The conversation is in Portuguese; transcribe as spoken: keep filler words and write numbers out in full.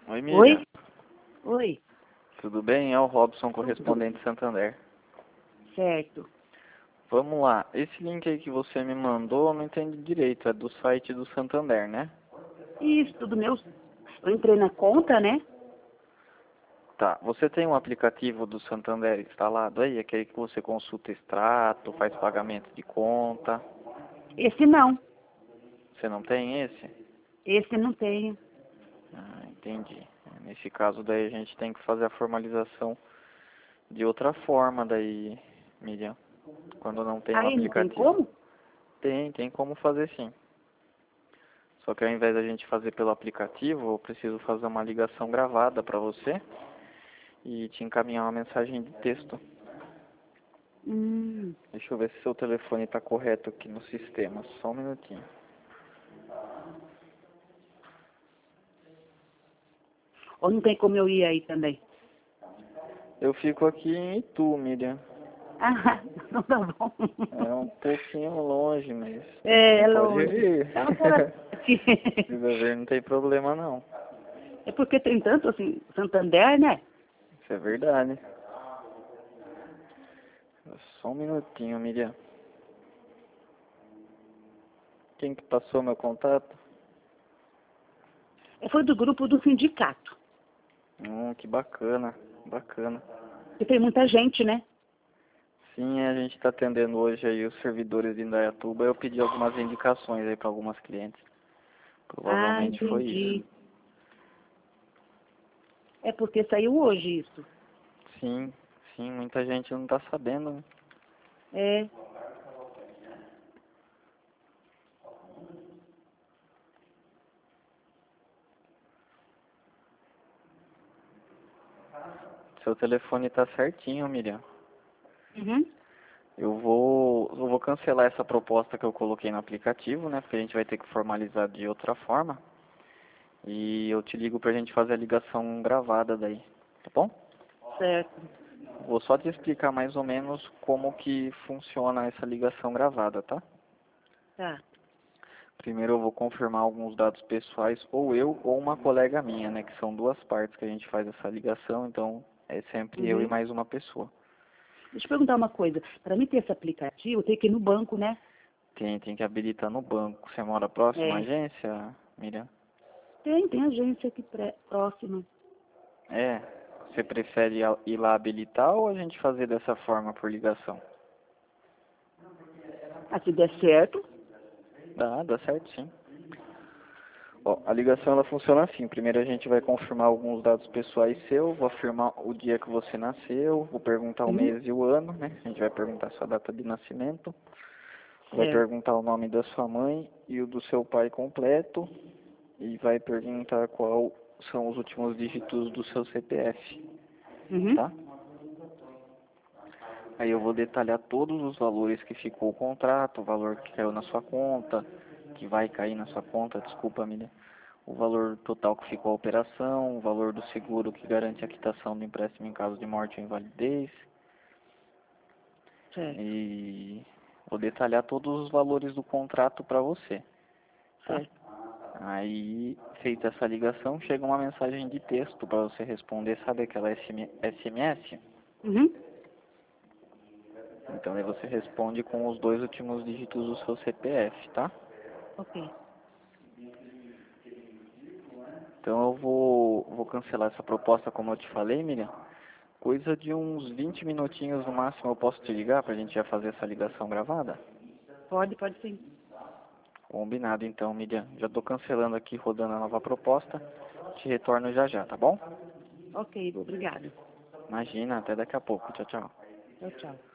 Oi, Miriam. Oi? Oi, Tudo bem? É o Robson, correspondente Santander. certo. Vamos lá. Esse link aí que você me mandou, eu não entendi direito. É do site do Santander, né? Isso, tudo meu. Eu entrei na conta, né? Tá. Você tem um aplicativo do Santander instalado aí? Aquele que você consulta extrato, faz pagamento de conta. Esse não. Você não tem esse? Esse não tenho. Ah, entendi. Nesse caso daí a gente tem que fazer a formalização de outra forma daí, Miriam. Quando não tem o Aí não tem aplicativo. como? Tem, tem como fazer sim. Só que ao invés da gente fazer pelo aplicativo, eu preciso fazer uma ligação gravada para você e te encaminhar uma mensagem de texto. Hum. Deixa eu ver se seu telefone está correto aqui no sistema. Só um minutinho. Ou não tem como eu ir aí também? Eu fico aqui em Itu, Miriam. Ah, não tá bom. É um pouquinho longe, mas É, você é pode longe. vir. Então, pera aqui. Se quiser ver, não tem problema não. É porque tem tanto assim, Santander, né? Isso é verdade. Só um minutinho, Miriam. Quem que passou meu contato? É, foi do grupo do sindicato. Hum, que bacana, bacana. E tem muita gente, né? Sim, a gente está atendendo hoje aí os servidores de Indaiatuba. Eu pedi algumas indicações aí para algumas clientes. Ah, Provavelmente foi isso. entendi. É porque saiu hoje isso. Sim, sim, muita gente não está sabendo, né? É. Seu telefone está certinho, Miriam. Uhum. Eu vou, eu vou cancelar essa proposta que eu coloquei no aplicativo, né? Porque a gente vai ter que formalizar de outra forma. E eu te ligo pra gente fazer a ligação gravada daí, tá bom? Certo. Vou só te explicar mais ou menos como que funciona essa ligação gravada, tá? Tá. Primeiro eu vou confirmar alguns dados pessoais, ou eu ou uma colega minha, né? Que são duas partes que a gente faz essa ligação, então é sempre eu e Uhum. mais uma pessoa. Deixa eu perguntar uma coisa. Para mim ter esse aplicativo, eu tenho que ir no banco, né? Tem, tem que habilitar no banco. Você mora próximo à É. agência, Miriam? Tem, tem agência aqui pré, próxima. É. Você prefere a- ir lá habilitar ou a gente fazer dessa forma por ligação? Ah, se der certo. Dá, dá certo sim. Ó, a ligação ela funciona assim. Primeiro a gente vai confirmar alguns dados pessoais seus, vou afirmar o dia que você nasceu, vou perguntar o Uhum. mês e o ano, né? A gente vai perguntar sua data de nascimento, vai Certo. perguntar o nome da sua mãe e o do seu pai completo e vai perguntar qual são os últimos dígitos do seu C P F, Uhum. tá? Aí eu vou detalhar todos os valores que ficou o contrato, o valor que caiu na sua conta, que vai cair na sua conta, desculpa, Miriam. O valor total que ficou a operação, o valor do seguro que garante a quitação do empréstimo em caso de morte ou invalidez. Certo. E vou detalhar todos os valores do contrato para você, tá? Certo. Aí, feita essa ligação, chega uma mensagem de texto para você responder, sabe aquela S M S? Uhum. Então aí você responde com os dois últimos dígitos do seu C P F, tá? Ok. Então eu vou, vou cancelar essa proposta como eu te falei, Miriam. Coisa de uns vinte minutinhos no máximo eu posso te ligar pra gente já fazer essa ligação gravada? Pode, pode sim. Combinado então, Miriam. Já tô cancelando aqui, rodando a nova proposta. Te retorno já já, tá bom? Ok, obrigada. Imagina, até daqui a pouco. Tchau, tchau. Tchau, tchau.